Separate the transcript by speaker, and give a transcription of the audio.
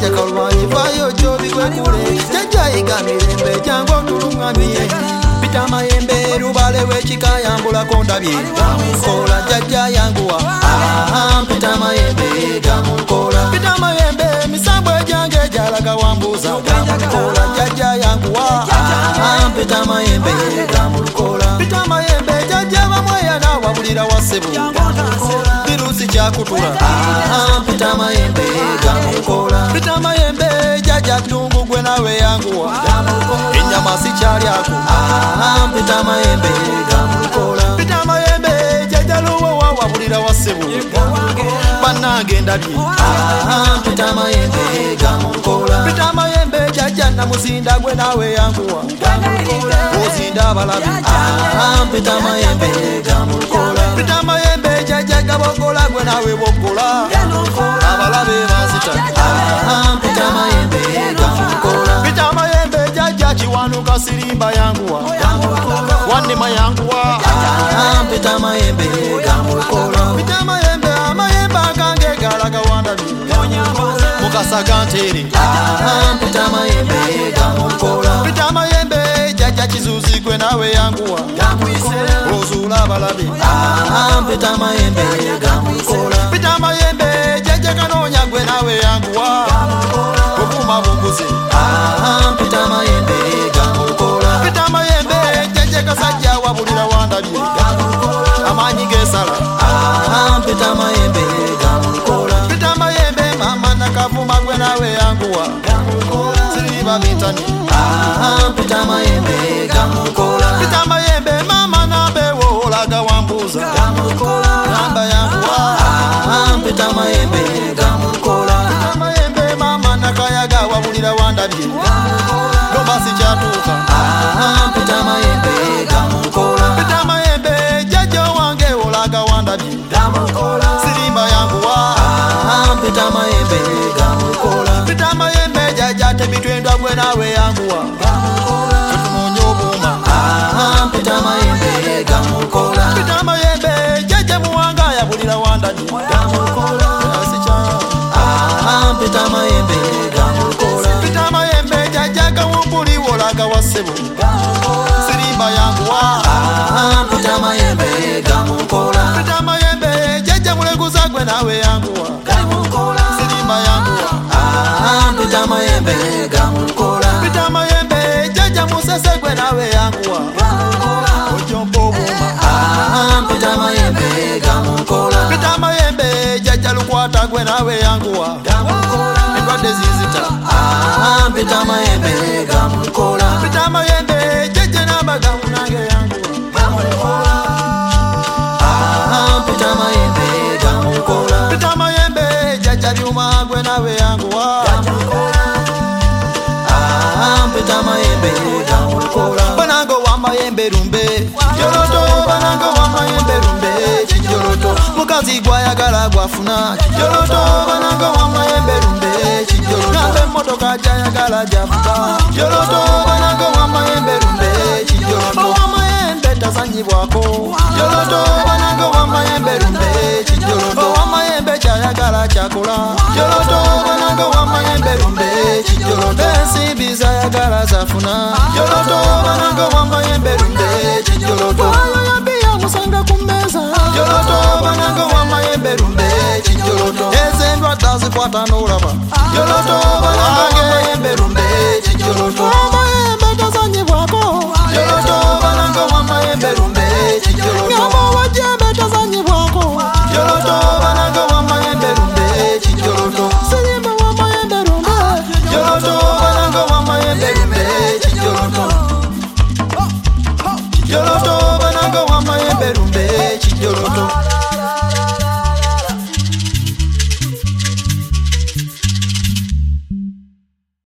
Speaker 1: jajja kalwanyi vayo jobi kwekule jajja igamirembe jango tulungamye pita mayembe rubale wechika yambulako ndabye gamukola jajja yanguwa pita mayembe gamukola pita mayembe misambwe jange jalaga wambuza gamukola jajja yanguwa pita mayembe gamukola pita mayembe jajja bamweya na wabulira wasebu virusi chakutula pita mayembe gamukola pita mayembe jajja tungu gwe nawe yanguwa inyama si chali yako pita mayembe gamukola pita mayembe jajja luwo wabulira wasebu banange ndabye pita mayembe gamukola pita mayembe jajja namuzinda gwe nawe yanguwa ozinda balabi pita mayembe gamukola pita mayembe jajja gabogola gwe nawe bogola abalabe bazita pita mayembe gamukola pita mayembe jajja chiwanuka sirimba yanguwa wanema yanguwa pita mayembe gamukola pita mayembe amayembe agange galaga wandabi mukasa ntere pita mayembe gamukola pita mayembe jajja chizuzi gwe nawe yanguwa ozula balabi pita mayembe gamukola pita mayembe jajja kanonya gwe nawe yanguwa okuma bunguze pita mayembe gamukola pita mayembe jajja kasajja wabulira wandabi amanyi gesala pita mayembe gamukola pita mayembe mama nakavuma gwe nawe yanguwa siriba mitani pita mayembe gamukola pita mayembe mama nabewo olaga wambuza namba yanguwa pita mayembe gamukola pita mayembe mama nakayaga wabulira wandabye lobasi chatuka pita mayembe gamukola pita mayembe jajja wange olaga wandabye sirimba yanguwa pita mayembe gamukola pita mayembe jajja tebitwendwa gwe nawe yanguwa tutunyobuma pita mayembe gamukola pita mayembe jajja muwanga yabulira wandani asicha pita mayembe gamukola pita mayembe jajja kawumbuli wolaga wasebu sirimba yanguwa pita mayembe gamukola pita mayembe jajja muleguza gwe nawe yanguwa sirimba yanguwa pita mayembe gamukola pita mayembe jajja musese gwe nawe yanguwa ojombo buma pita mayembe gamukola pita mayembe jajja lukwata gwe nawe yanguwa endwadde zizita pita mayembe gamukola pita mayembe jajja nabaga munange yanguwa pita mayembe gamukola pita mayembe jajja byuma gwe nawe yanguwa pita mayembe gamukola banango wa mayembe rumbe joroto banango wa mayembe rumbe chijoroto mukazi gwayagala gwafuna joroto banango wa mayembe rumbe chijoroto nabe motoka jayagala jafuta joroto banango wa mayembe rumbe chijoroto wa mayembe tazanyibwako joroto banango wa mayembe rumbe chijoroto wa mayembe jayagala chakola joroto banango wa mayembe rumbe chijoroto ensimbi zayagala zafuna joroto banango wa mayembe rumbe chijoroto ayayabia musanga kumeza joroto banango wa mayembe rumbe chijoroto ezendwa tazikwata nolaba joroto